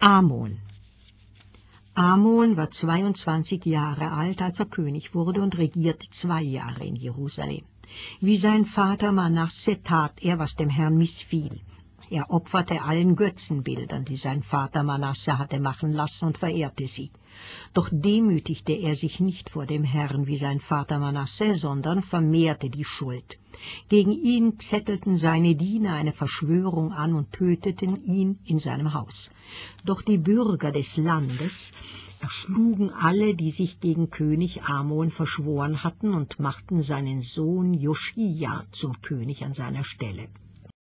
Amon. Amon war 22 Jahre alt, als er König wurde, und regierte 2 Jahre in Jerusalem. Wie sein Vater Manasse tat er, was dem Herrn missfiel. Er opferte allen Götzenbildern, die sein Vater Manasse hatte machen lassen, und verehrte sie. Doch demütigte er sich nicht vor dem Herrn wie sein Vater Manasse, sondern vermehrte die Schuld. Gegen ihn zettelten seine Diener eine Verschwörung an und töteten ihn in seinem Haus. Doch die Bürger des Landes erschlugen alle, die sich gegen König Amon verschworen hatten, und machten seinen Sohn Joschia zum König an seiner Stelle.